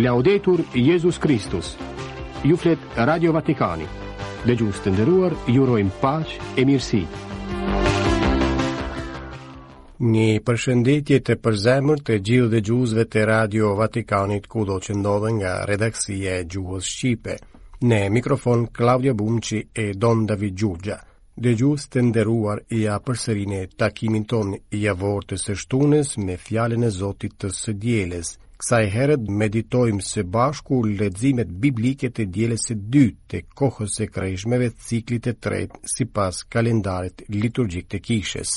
Laudetur Jesus Christus. Ju flet Radio Vatikani. Dëgjues të nderuar, ju urojmë paqë e mirësi. Një përshëndetje të përzemërt të gjithë dëgjuesve të Radio Vatikanit kudo që ndodhen nga redaksia e gjuhës shqipe. Në mikrofon Claudia Bunqi e Don David Gjurgja. Dëgjues të nderuar, ja përsërinë takimin ton javor të së shtunës me fjalën e Zotit të së dielës. Kësaj herët meditojmë së bashku leximet biblike të dielës së dytë të kohës së kreshmeve të ciklit të tretë sipas kalendarit liturgjik të kishës.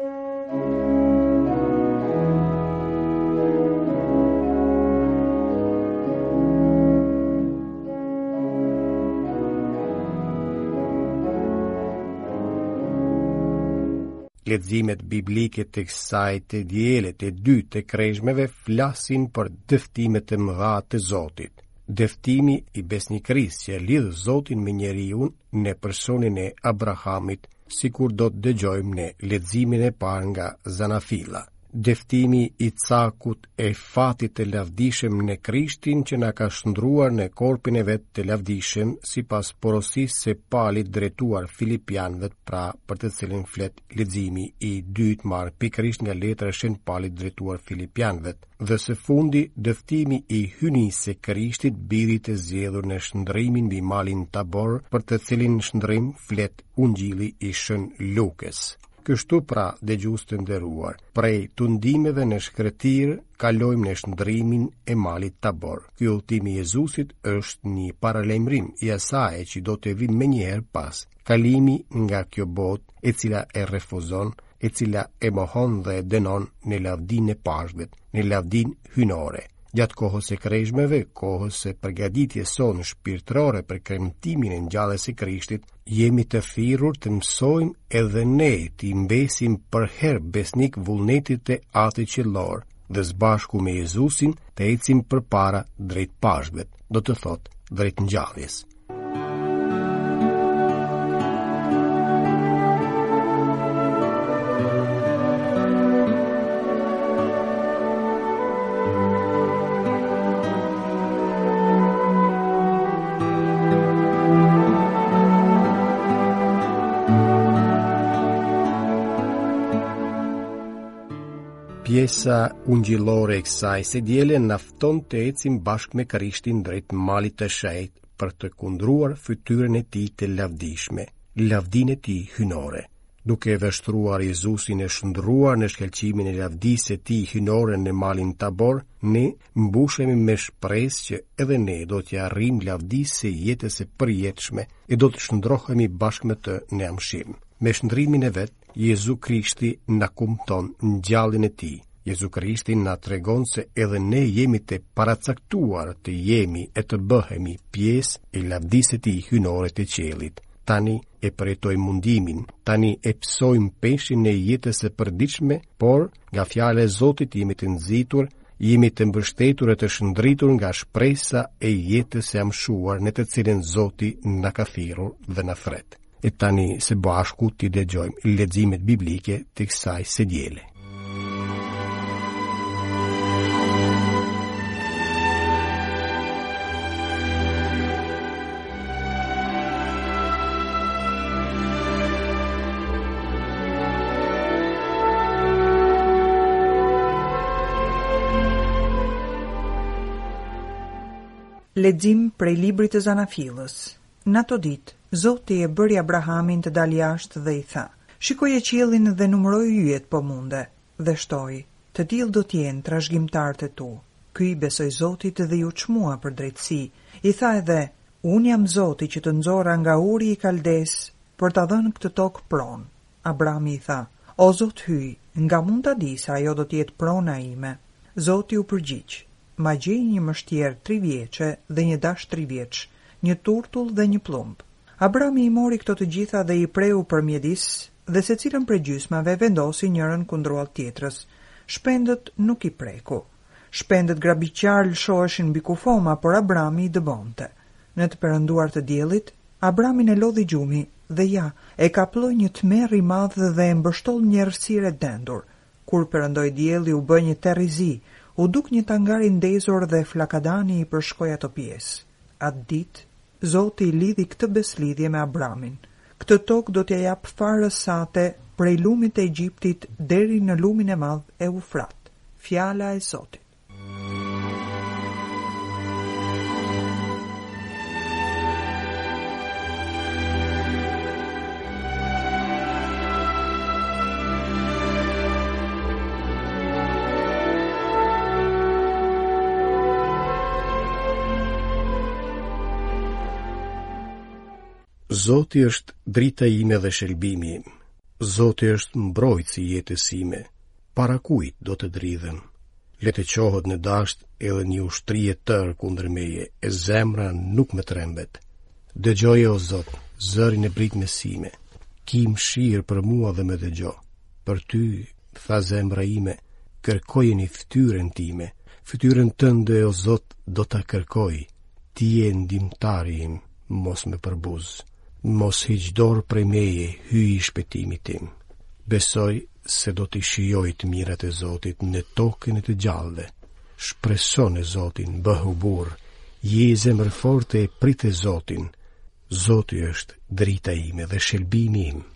Leximet biblike të kësaj të dielës të dytë të kreshmeve flasin për dëftimet e mëdha të Zotit. Dëftimi i besnikërisë që lidh Zotin me njeriu në personin e Abrahamit, sikur do të dëgjojmë në leximin e parë nga Zanafilla. Dëftimi i cakut e fatit të lavdishëm në Krishtin që na ka shndruar në korpin e vet të lavdishëm sipas porosisë së Palit drejtuar Filipianëve, pra për të cilin flet leximi i dytë marr pikërisht nga letra e Shenjtë Palit drejtuar Filipianëve, dhe së fundi dëftimi i hynisë së Krishtit, birit të zgjedhur në shndrimin mbi malin Tabor, për të cilin shndrim flet Ungjilli i Shën Lukës. Kështu pra, dëgjues të nderuar, prej tundimeve në shkretir, kalojmë në shndrimin e malit Tabor. Ky udhtim i Jezusit është një paralajmërim i asaj që do të vijë menjëherë pas. Kalimi nga kjo botë, e cila e refuzon, e cila e mohon dhe e dënon në lavdinë e pashkvet, në lavdinë hynore. Gjatë kohës së kreshmeve, kohës së përgatitjes sonë shpirtërore për kremtimin e ngjalljes së Krishtit, jemi të thirrur të mësojmë edhe ne të mbesim për herë besnik vullnetit të Atit qiellor dhe së bashku me Jezusin të ecim përpara drejt pashkvet, do të thotë drejt ngjalljes. Pjesa ungjillore e kësaj së diele na fton të ecim bashkë me Krishtin drejt malit të shenjtë për të kundruar fytyrën e tij të lavdishme, lavdinë e tij hynore. Duke vështruar Jezusin e shndruar në shkëlqimin e lavdisë së tij hynore në malin Tabor, ne mbushemi me shpresë që edhe ne do të arrijmë lavdisë së jetës së përjetshme e do të shndrohemi bashkë me të në amshim. Me shndrimin e vet, Jezu Krishti na kumton ngjalljen e tij. Jezu Krishti na tregon se edhe ne jemi të paracaktuar të jemi e të bëhemi pjesë e lavdisë së tij hynore të qiellit. Tani e përjetojmë mundimin, tani e psojmë peshin e jetës së përditshme, por nga fjala e Zotit jemi të nxitur, jemi të mbështetur e të shndritur nga shpresa e jetës së amshuar në të cilën Zoti na ka thirrur dhe na thret. E tani së bashku t'i dëgjojmë leximet biblike të kësaj së diele. Lexim prej librit të Zanafillës. Në ato ditë, Zoti e bëri Abrahamin të dalë jashtë dhe i tha: "Shikoje qiellin dhe numëroj yjet po munde." Dhe shtoi: "Të tillë do t'jenë trashëgimtarët e tu." Ky besoi Zotit dhe ju çmua për drejtësi. I tha edhe: "Unë jam Zoti që të nxorra nga Uri i Kaldes për ta dhënë këtë tokë pronë." Abrahami i tha: "O Zot, hyj, nga mund ta di se ajo do të jetë prona ime?" Zoti u përgjigj: "Ma gjej një mështjerë 3 vjeçe dhe një dash 3 vjeç, një turtull dhe një plumb." Abrahami i mori këto të gjitha dhe i preu për mjedis dhe secilën prej gjysmave vendosi njërën kundrua tjetrës. Shpendët nuk i preku. Shpendët grabiqar lëshoheshin mbi kufoma, por Abrahami i dëbonte. Në të perënduar të diellit, Abrahamin e lodhi gjumi dhe ja, e kaploi një tmerr i madh dhe e mbështoll një errësirë dendur. Kur perëndoi dielli u bë një terrizi, u duk një tangari ndezur dhe flakadani i përshkoi ato pjesë. Atë ditë, Zoti lidhi këtë beslidhje me Abramin. Këtë tokë do t'ja jap farës sate prej lumit të Egjiptit deri në lumin e madh Eufrat. Fjala e Zotit. Zoti është drita ime dhe shëlbimi im. Zoti është mbrojtësi i jetës ime. Para kujt do të dridhem? Le të qohet në dasht edhe një ushtri e tërë kundër meje, e zemra nuk më trembet. Dëgjoje o Zot, zërin e britjes sime. Ki mëshirë për mua dhe më dëgjo. Për ty, tha zemra ime, kërkoje një fytyrën time. Fytyrën tënde o Zot do ta kërkoj. Ti je ndihmtari im, mos më përbuz. Mos hiq dorë prej meje, hyj i shpëtimit tim. Besoj se do t'i shijoj të mirat e Zotit në tokën e të gjallëve. Shpreson e Zotin, bëhu burr, je zemër forte e prit e Zotin. Zoti është drita ime dhe shëlbimi im.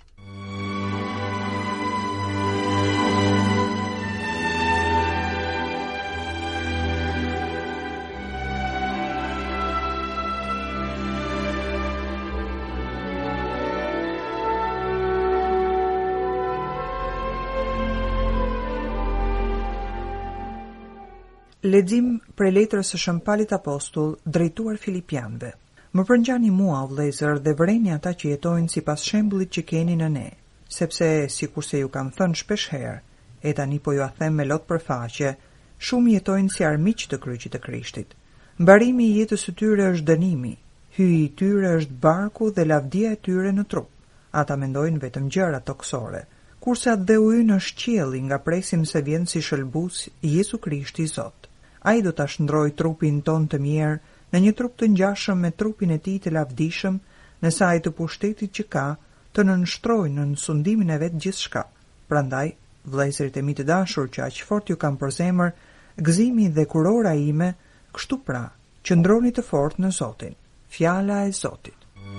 Lexim prej letrës së Shëmpalit Apostull drejtuar Filipianëve. Më përngjani mua, o vëllezër, dhe vëreni ata që jetojnë sipas shembullit që keni në ne, sepse sikurse ju kam thënë shpesh herë, e tani po ju a them me lot përfaqe, shumë jetojnë si armiq të kryqit të Krishtit. Mbarimi i jetës së tyre është dënimi, hyji i tyre është barku dhe lavdia e tyre në trup. Ata mendojnë vetëm gjëra toksore, kurse atë dheu ynë është qielli nga presim se vjen si shëlbues Jesu Krishti Zot. Ai do ta shndrojë trupin ton të mirë në një trup të ngjashëm me trupin e tij të lavdishëm, në sa ai të pushtetit që ka të nënshtrojë në sundimin e vet gjithçka. Prandaj, vëllezërit e mi të dashur që aq fort ju kam për zemër, gëzimi dhe kurora ime, kështu pra, qëndroni të fortë në Zotin. Fjala e Zotit.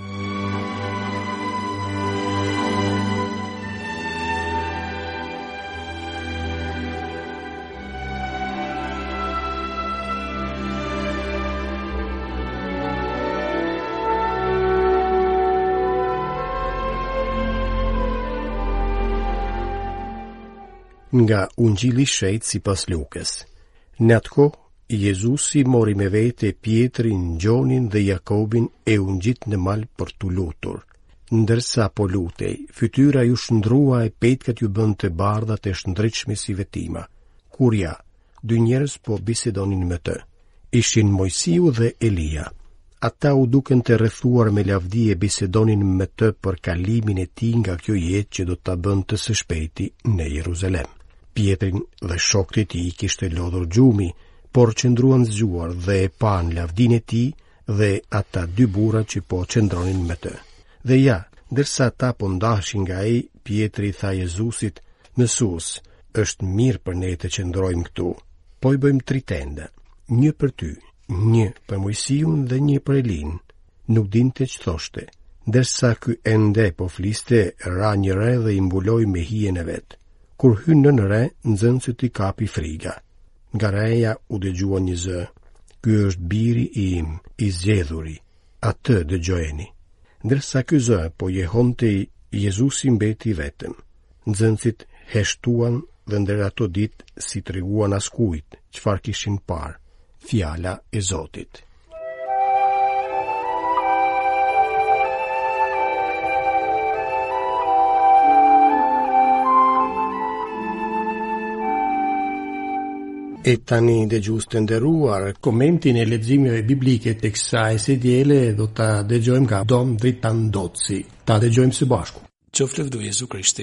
Nga Ungjilli i Shejtë sipas Lukës. Në atë kohë, Jezusi mori me vete Pjetrin, Gjonin dhe Jakobin e u ngjit në mal për t'u lutur. Ndërsa po lutej, fytyra ju shndrua e petkat ju bën të bardha të shndritshme si vetima. Kur ja, dy njerëz po bisedonin me të. Ishin Mojsiu dhe Elia. Ata u duken të rrethuar me lavdi e bisedonin me të për kalimin e tij nga kjo jetë që do ta bënte së shpejti në Jeruzalem. Pjetrin dhe shokët e tij kishte lodhur gjumi, por qëndruan zgjuar dhe e pan lavdinë e tij dhe ata dy burra që po qëndronin me të. Dhe ja, ndërsa ata po ndaheshin nga ai, Pjetri tha Jezusit: "Mësues, është mirë për ne të qëndrojmë këtu. Po i bëjmë 3 tenda, një për ty, një për Mojsiun dhe një për Elin." Nuk dinte që thoshte. Ndërsa ky ende po fliste, ra një re dhe i mbuloi me hijen e vet. Kur hynë në re, nxënësit i kapi friga. Nga reja u dëgjua një zë: "Ky është biri im, i zgjedhuri, atë dëgjojeni." Ndërsa ky zë po jehonte, Jezusi mbeti vetëm. Nxënësit heshtuan dhe ndër ato ditë si treguan askujt çfarë kishin parë. Fjala e Zotit. E tani dëgjues të nderuar, komentin e leximeve biblike të kësaj së diele do ta dëgjojmë nga Dom Dritan Doci. Ta dëgjojmë së bashku. Qoftë lëvdu Jezu Krishti.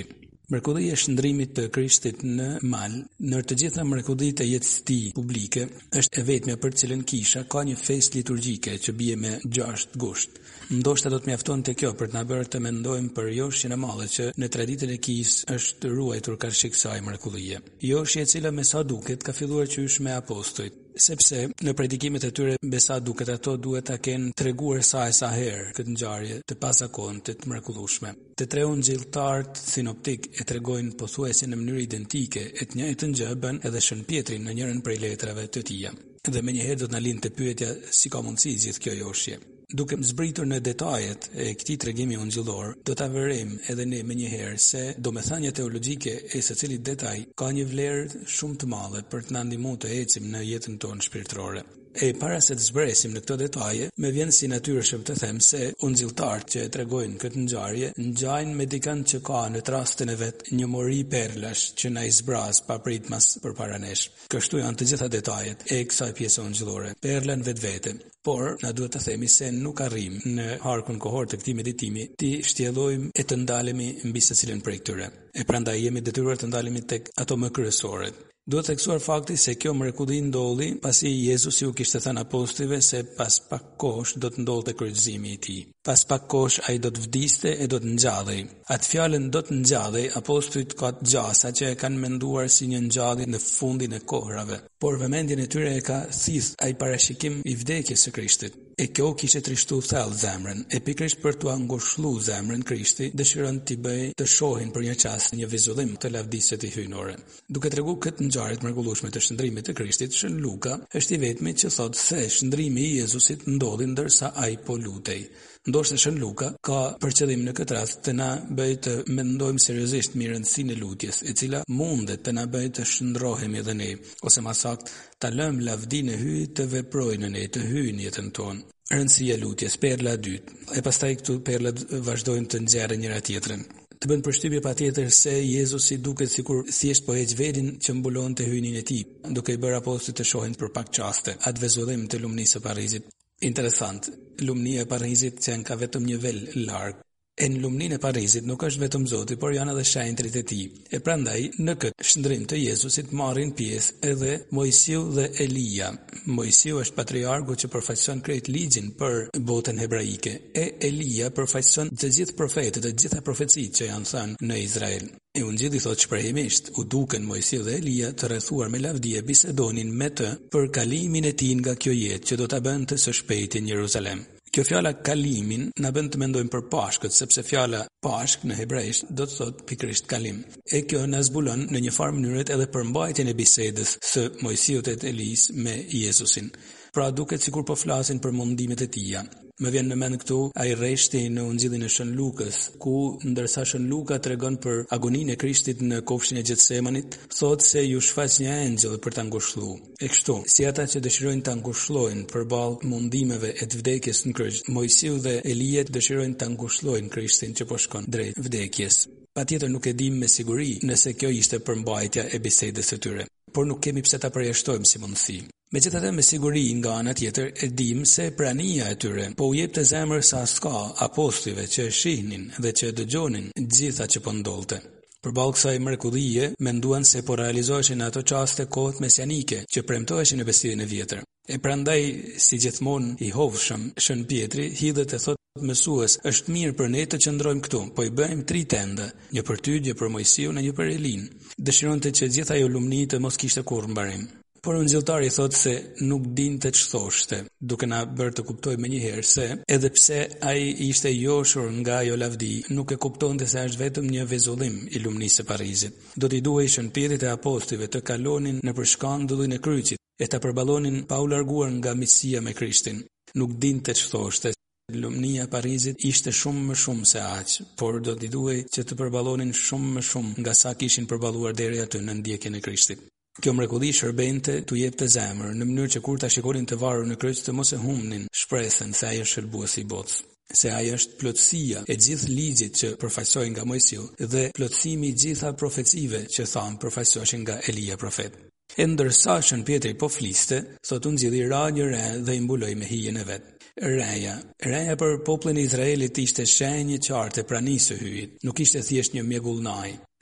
Mrekullia e shndrimit të Krishtit në mal, në të gjitha mrekullitë e jetës së tij publike, është e vetmja për të cilën kisha ka një festë liturgjike që bie me 6 gusht. Ndoshta do të mjaftonte kjo për të na bërë të mendojmë për joshjen e madhe që në traditën e kisë është ruajtur karshi kësaj mrekullie. Joshje e cila me sa duket ka filluar qysh me apostujt, sepse në predikimet e tyre me sa duket ato duhet ta kenë treguar sa e sa herë këtë ngjarje të pazakonte të mrekullueshme. Të tre ungjilltarët sinoptik e tregojnë pothuajse në mënyrë identike e të njëjtën gjë bën edhe Shën Pietri në njërin prej letrave të tij. Dhe menjëherë do të na lindte pyetja si ka mundësi gjithë kjo joshje. Duke zbritur në detajet e këtij tregimi ungjillor, do ta vërejmë edhe ne menjëherë se domethënia teologjike e secilit detaj ka një vlerë shumë të madhe për të na ndihmuar të ecim në jetën tonë shpirtërore. E para se të zbresim në këto detaje, më vjen si natyrshëm të them se ungjilltarët që e tregojnë këtë ngjarje ngjajnë me dikën që ka në rastin e vet një mori perlash që na i zbraz papritmas përpara nesh. Kështu janë të gjitha detajet e kësaj pjese ungjillore. Perla në vetvete. Por, na duhet të themi se nuk arrim në harkun kohor të këtij meditimi ti shtjellojmë e të ndalemi mbi secilin prej këtyre. E prandaj jemi detyruar të ndalemi tek ato më kryesore. Duhet theksuar fakti se kjo mrekulli ndolli pasi Jezusi u kishte thënë apostujve se pas pak kohësh do të ndodhte kryqëzimi i tij. Pas pak kohësh ai do të vdiste e do të ngjallej. Atë fjalën do të ngjallej apostujt ka të gjasa që e kanë menduar si një ngjallje në fundin e kohërave, por vëmendjen e tyre e ka thith ai parashikim i vdekjes së Krishtit. E kjo kishte trishtu thellë zemrën, e pikërisht për t'u ngushëlluar zemrën Krishti, dëshiron t'i bëj të shohin për një çast një vizullim të lavdisë të hynore. Duke treguar këtë ngjarje të mrekullueshme të shndrimit të Krishtit, Shën Luka është i vetmi që thotë se shndrimi i Jezusit ndodhi ndërsa ai po lutej. Ndoshta Shën Luka ka për qëllim në këtë rast të na bëj të mendojmë seriozisht mbi rëndësinë e lutjes, e cila mundet të na bëj të shndrohemi edhe ne, ose më saktë ta lëm lavdinë e hyjë të veprojë në ne, të hyjë në jetën tonë. Rëndësia e lutjes, perla e dytë. E pastaj këtu perlat vazhdojnë të nxjerrin njëra tjetrën. Të bën përshtypje patjetër se Jezusi duket sikur thjesht po heq velin që mbulonte hyjnin e tij, duke i bërë apostujt të shohin për pak çaste atë vezullim të lumnisë së Parizit. Interesant, lumnia e Parizit që ka vetëm një vel larg. E në lumninë e Parizit nuk është vetëm Zoti, por janë edhe shenjtrit e tij. E prandaj në këtë shndrim të Jezusit marrin pjesë edhe Mojsiu dhe Elia. Mojsiu është patriarku që përfaqëson krejt ligjin për botën hebraike, e Elia përfaqëson të gjithë profetët, të gjitha profecitë që janë thënë në Izrael. E Ungjilli thotë shprehimisht, u duken Mojsiu dhe Elia të rrethuar me lavdi e bisedonin me të për kalimin e tij nga kjo jetë që do ta bënte së shpejti në Jeruzalem. Kjo fjala kalimin na bën të mendojmë për Pashkët, sepse fjala Pashk në hebrejisht do të thotë pikërisht kalim. E kjo na zbulon në një farë mënyrë edhe për mbajtjen e bisedës së Mojsiut e Elis me Jezusin. Pra duket sikur po flasin për mundimet e tija. Më vjen në mend këtu ai rreshti në Ungjillin e Shën Lukës, ku ndërsa Shën Luka tregon për agoninë e Krishtit në kofshin e Gjetsemanit, thotë se ju shfaq një engjëll për ta ngushëlluar. E kështu, si ata që dëshirojnë ta ngushëllojnë përballë mundimeve e të vdekjes në kryq, Mojsiu dhe Elia dëshirojnë ta ngushëllojnë Krishtin që po shkon drejt vdekjes. Patjetër nuk e dim me siguri nëse kjo ishte përmbajtja e bisedës së tyre, por nuk kemi pse ta përjashtojmë si mundësi. Megjithatë me siguri nga ana tjetër e dim se prania e tyre po u jepte zemër sa s'ka apostujve që shihnin dhe që dëgjonin gjitha që po ndodhte. Përballë kësaj mrekullie, menduan se po realizoheshin ato çaste kohët mesianike që premtoheshin në besimin e vjetër. E prandaj, si gjithmonë i hovshëm, Shën Pietri hidhet e thotë mësues, është mirë për ne të qëndrojmë këtu, po i bëjmë 3 tenda, një për ty, një për Mojsiun e një për Elin. Dëshironte që gjithë ajo lumni të mos kishte kurrë mbarim. Por ungjilltari thotë se nuk dinte ç'thoshte, duke na bërë të kuptojmë menjëherë se edhe pse ai ishte joshur nga ajo lavdi, nuk e kuptonte se është vetëm një vezullim i lumnisë së Parizit. Do t'i duhej Shën Pietrit e apostujve të kalonin nëpër shkandullin e kryqit e ta përballonin pa u larguar nga miqësia me Krishtin. Nuk dinte ç'thoshte. Lumnia e Parizit ishte shumë më shumë se aq, por do t'i duhej që të përballonin shumë më shumë nga sa kishin përballuar deri aty në ndjekjen e Krishtit. Kjo mrekulli shërbente t'u jepte zemër në mënyrë që kur ta shikonin të varur në kryq të mos e humnin shpresën se ai është shërbuesi i botës, se ai është plotësia e gjithë ligjit që përfaqësoi nga Mojsiu dhe plotësimi i gjitha profecive që thanë përfaqësoheshin nga Elia profet. E ndërsa Shën Pietri po fliste, thotë Ungjilli ra një re dhe i mbuloi me hijen e vet. Reja për popullin e Izraelit ishte shenjë qartë e pranisë së hyjit, nuk ishte thjesht një mjegullnaj.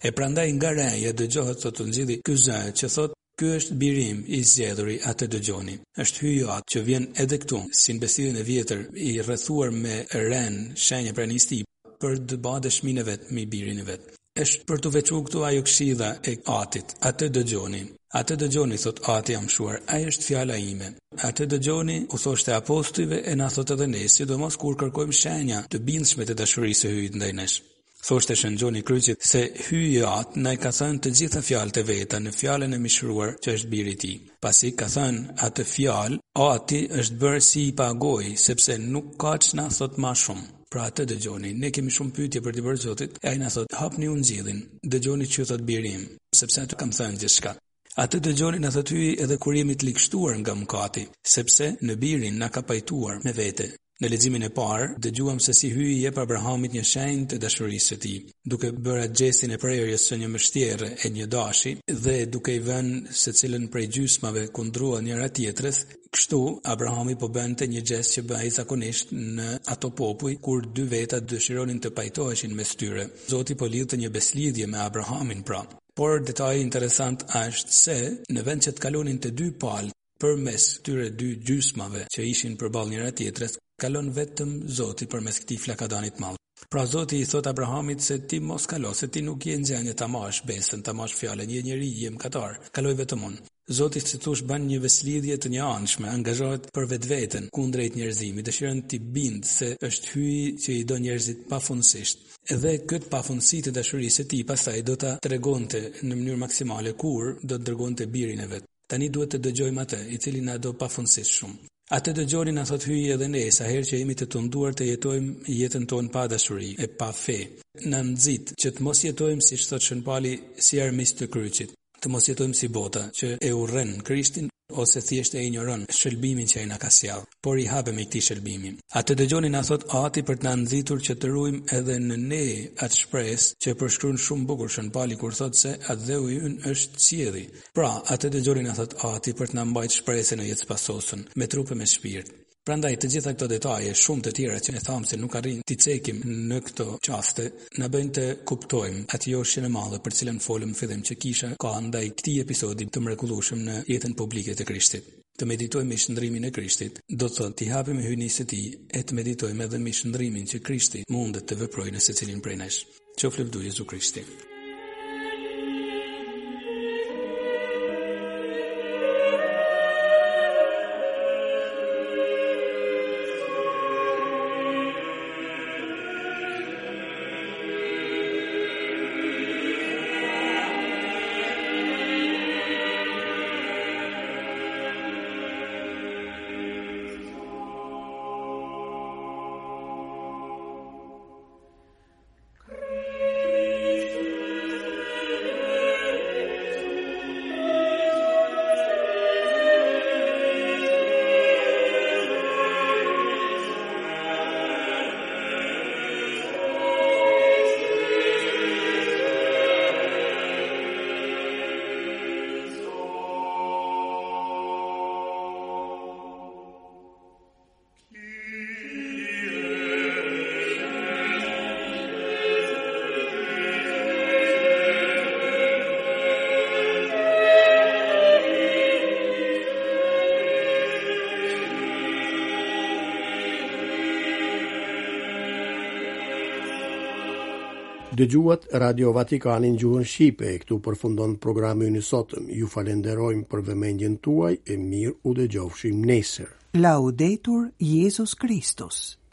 E prandaj nga reja dëgjohet sot të nxjidhi ky zë që thot: "Ky është biri im i zgjedhuri, atë dëgjoni." Është hyjat që vjen edhe këtu, si në besimin e vjetër, i rrethuar me ren, shenjë pranisti, për të bërë dëshminë e vet me birin e vet. Është për të veçuar këtu ajo këshilla e Atit, atë dëgjoni. Atë dëgjoni, thot Ati i mëshuar, ai është fjala ime. Atë dëgjoni, u thoshte apostujve e na thot edhe ne, sidomos kur kërkojmë shenja të bindshme të dashurisë së hyjit ndaj nesh. Thoshte Shën Gjoni Kryqit se hyjat na i ka thënë të gjitha fjalët e veta në fjalën e mishruar që është biri i tij. Pasi ka thënë atë fjalë, Ati është bërë si i pagoj, sepse nuk ka ç'na thot më shumë. Pra atë dëgjoni, ne kemi shumë pyetje për të bërë Zotit, e ai na thot: "Hapni ungjillin, dëgjoni ç'ju thot biri im, sepse atë kam thënë gjithçka." Atë dëgjoni na thot hyj edhe kur jemi të ligështuar nga mëkati, sepse në birin na ka pajtuar me vete. Në leximin e parë, dëgjuam se si hyi i jep Abrahamit një shenjë të dashurisë së tij, duke bërë atë gjestin e prerjes së një mështjere e një dashi dhe duke i vënë secilën prej gjysmave kundrua njëra tjetrës. Kështu Abrahami po bënte një gjest që bëhej zakonisht në ato popuj kur dy veta dëshironin të pajtoheshin mes tyre. Zoti po lidhte një beslidhje me Abrahamin pra. Por detaji interesant është se në vend që të kalonin të dy palë përmes këtyre dy gjysmave që ishin përballë njëra tjetrës, kalon vetëm Zoti përmes këtij flakadanit madh. Pra Zoti i thot Abrahamit se ti mos kalo, se ti nuk je nxënje ta marrësh besën, ta marrësh fjalën, je njeri, je mëkatar. Kaloj vetëm unë. Zoti si thosh bën një veslidhje të njëanshme, angazhohet për vetveten kundrejt njerëzimit, dëshiron t'i bindë se është hyj që i do njerëzit pafundësisht. Edhe këtë pafundësi të dashurisë së tij pastaj do ta tregonte në mënyrë maksimale kur do të dërgonte birin e vet. Tani duhet të dëgjojmë atë, i cili na do pafundësisht shumë. Atë dëgjoni na thot hyj edhe ne, sa herë që jemi të tunduar të jetojmë jetën tonë pa dashuri e pa fe. Na nxit që të mos jetojmë siç thot Shën Pali, si armiqtë të kryqit. Të mos jetojmë si bota që e urren Krishtin ose thjesht e ignoron shëlbimin që ai na ka sjell, por i hapemi këtij shëlbimi. Atë dëgjoni na thot Ati për të na nxitur që të ruajmë edhe në ne atë shpresë që përshkruan shumë bukur Shën Pali kur thot se atë dheu ynë është qielli. Pra, atë dëgjoni na thot Ati për të na mbajtur shpresën e jetës pasosën me trup e me shpirt. Prandaj të gjitha këto detaje, shumë të tjera që ne thamë se nuk arrin t'i cekim në këto qaste, na bëjnë të kuptojmë atë joshjen e madhe për cilën folëm në fillim që kisha ka ndaj këtij episodi të mrekullueshëm në jetën publike të Krishtit. Të meditojmë me shndrimin e Krishtit, do të thotë t'i hapim hyjnisë së tij e të meditojmë edhe me shndrimin që Krishti mundet të veprojë në secilin prej nesh. Qoftë lëvdur Jezu Krishti. Dëgjuat Radio Vatikanin gjuhën Shqipe, e këtu përfundon programi ynë sotëm. Ju falenderojmë për vëmendjen tuaj e mirë u dëgjofshim nesër. Laudetur Jesus Christus.